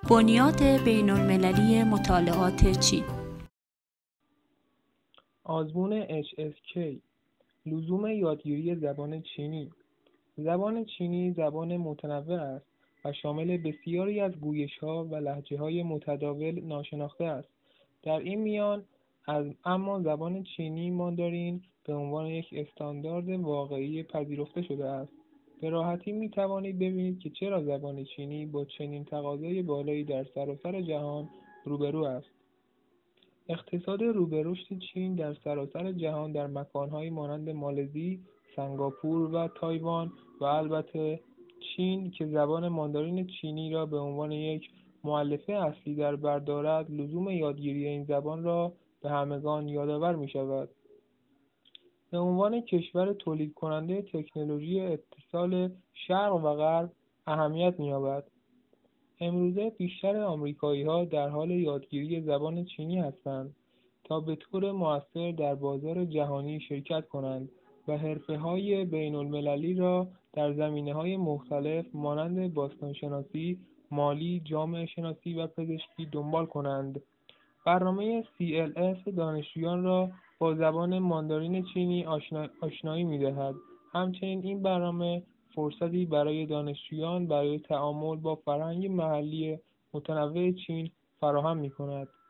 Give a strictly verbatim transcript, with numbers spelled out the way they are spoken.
بنیاد بین‌المللی مطالعات چین. آزمون اچ اس کی. لزوم یادگیری زبان چینی. زبان چینی زبان متنوع است و شامل بسیاری از گویش‌ها و لهجه‌های متداول ناشناخته است. در این میان از اما زبان چینی ماندارین به عنوان یک استاندارد واقعی پذیرفته شده است. به راحتی می‌توانید ببینید که چرا زبان چینی با چنین تقاضای بالایی در سراسر جهان روبرو است. اقتصاد رو به رشد چین در سراسر جهان در مکان‌هایی مانند مالزی، سنگاپور و تایوان و البته چین که زبان ماندارین چینی را به عنوان یک مؤلفه اصلی در بر دارد، لزوم یادگیری این زبان را به همگان یادآور می‌شود. به عنوان کشور تولید کننده تکنولوژی اتصال شرق و غرب اهمیت می‌یابد. امروزه بیشتر آمریکایی‌ها در حال یادگیری زبان چینی هستند تا به طور مؤثر در بازار جهانی شرکت کنند و حرفه‌های بین‌المللی را در زمینه‌های مختلف مانند باستانشناسی، مالی، جامعه شناسی و پزشکی دنبال کنند. برنامه سی ال اس دانشجویان را با زبان ماندارین چینی آشنا... آشنایی می‌دهد. همچنین این برنامه فرصتی برای دانشجویان برای تعامل با فرهنگ محلی متنوع چین فراهم می‌کند.